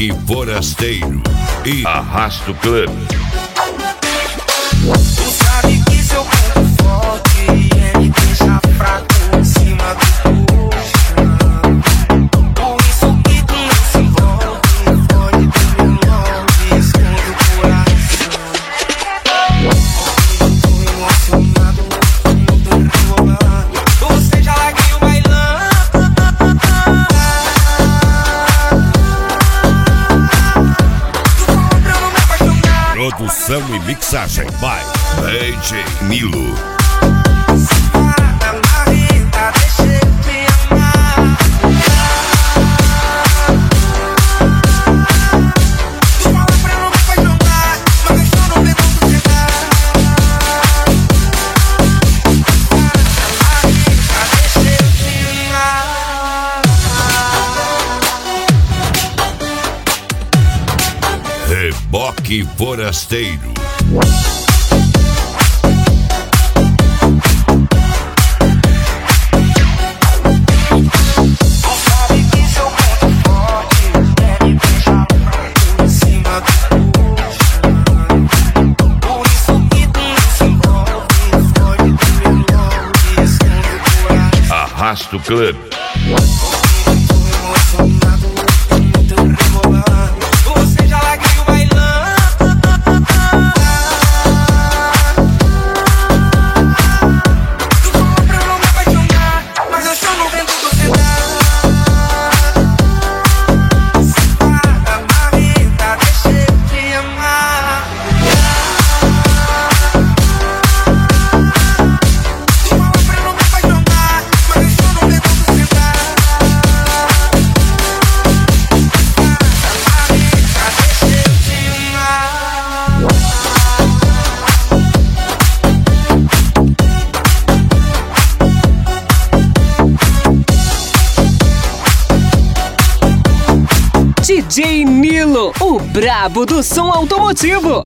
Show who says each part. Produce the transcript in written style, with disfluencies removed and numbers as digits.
Speaker 1: Reboque Forasteiro e Arrasto Club.
Speaker 2: Tu sabe que seu ponto forte me deixa fraco em cima do colchão. Por isso que tu não se envolve, pode ter meu nome, esconde o coração. Eu tô emocionado, não tô enrolando. Você já larguei o bailando.
Speaker 1: Produção e mixagem by DJ Nilo. Reboque Forasteiro. Arrasto Club.
Speaker 2: Você já larguei o bailando. Tu falou pra eu não me apaixonar, mas eu estou no vento do sedã. Safada, marrenta, deixa eu te amar. Tu falou pra eu não me apaixonar, mas eu estou no vento do sedã.
Speaker 3: DJ Nilo, o brabo do som automotivo.